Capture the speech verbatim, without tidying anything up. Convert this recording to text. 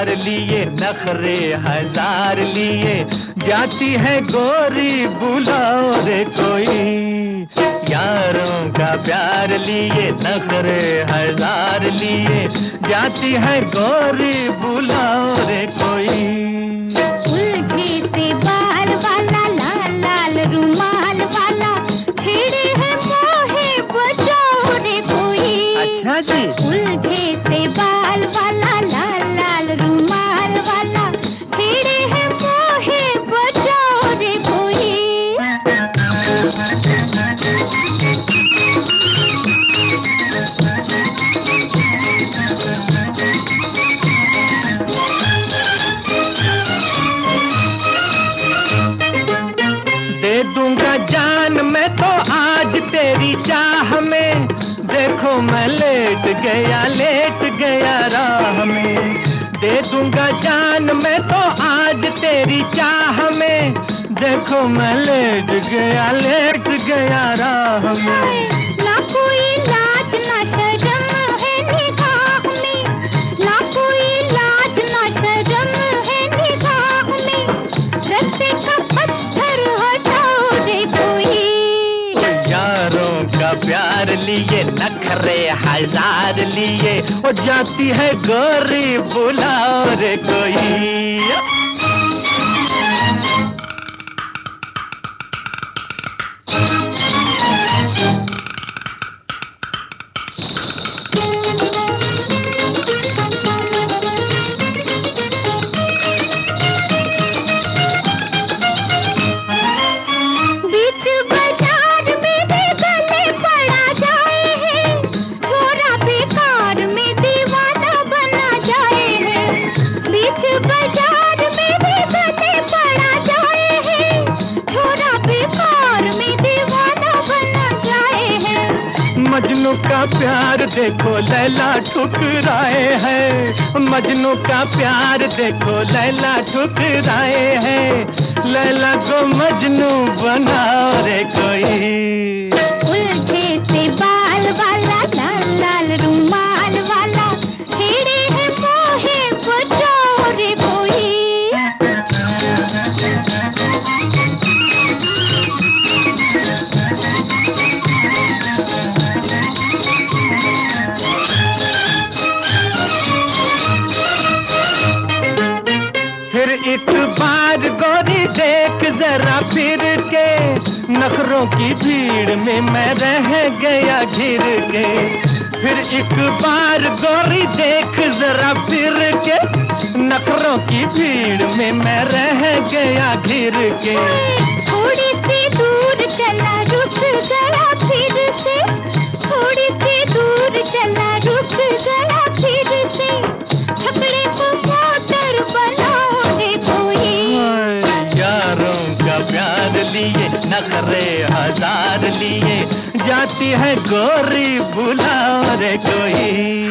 प्यार लिए नखरे हजार लिए, जाती है गोरी बुलाओ रे कोई। यारों का प्यार लिए नखरे हजार लिए, जाती है गोरी बुलाओ रे कोई। उलझे से बाल वाला, लाल लाल रुमाल वाला, छेड़े है मोहे बचाओ रे कोई। अच्छा जी। उलझे से बाल वाला, लाल लाल रुमाल वाला, छेड़े है मोहे बचाओ रे कोई। दे दूंगा जान मैं तो आज तेरी चाह में, देखो मैं लेट गया लेट गया राह में। दे दूंगा जान मैं तो आज तेरी चाह में, देखो मैं लेट गया लेट गया राह में। ना कोई लाज ना शर्म है निगाह में, ना कोई लाज ना शर्म है निगाह में, रस्ते का पत्थर हटाओ रे कोई। यारों का प्यार लिए नखरे हजार लिए, वो जाती है गोरी बुलाओ रे कोई। मजनू का प्यार देखो लैला ठुकराए है, मजनू का प्यार देखो लैला ठुकराए है। लैला को मजनू बनाओ रे कोई। उलझे से बाल वाला, लाल लाल रुमाल वाला, छेड़े है मोहे बचाओ रे कोई। फिर एक बार गोरी देख जरा फिर के, नखरों की भीड़ में मैं रह गया घिर के। फिर एक बार गोरी देख जरा फिर के, नखरों की भीड़ में मैं रह गया घिर के। थोड़ी सी दूर चला रुक गया फिर से, थोड़ी सी दूर चला रुक गया फिर से, छकड़े को मोटर बनाओ रे कोई। यारों का प्यार लिए नखरे हजार लिए, जाती है गोरी बुलाओ रे कोई।